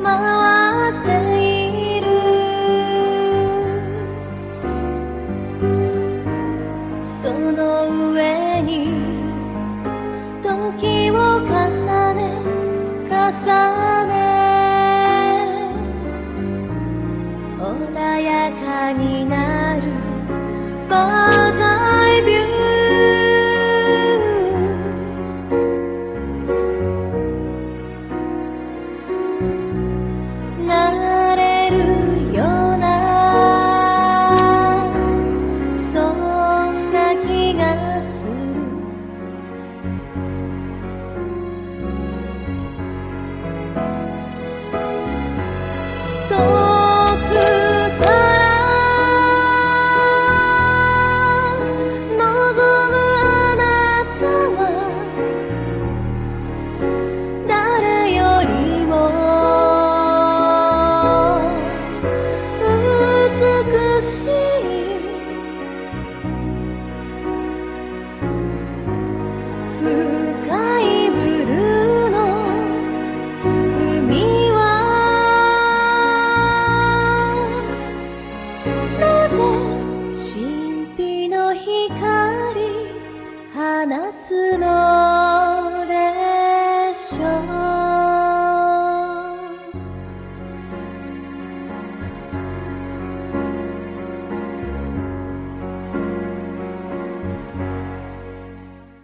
回している。その上に時を重ね重ね穏やかになるバーザイビューなれるようなそんな気がする。遠くから望むあなたは誰よりも美しい。深いブルーの海はなぜ神秘の光放つのでしょう。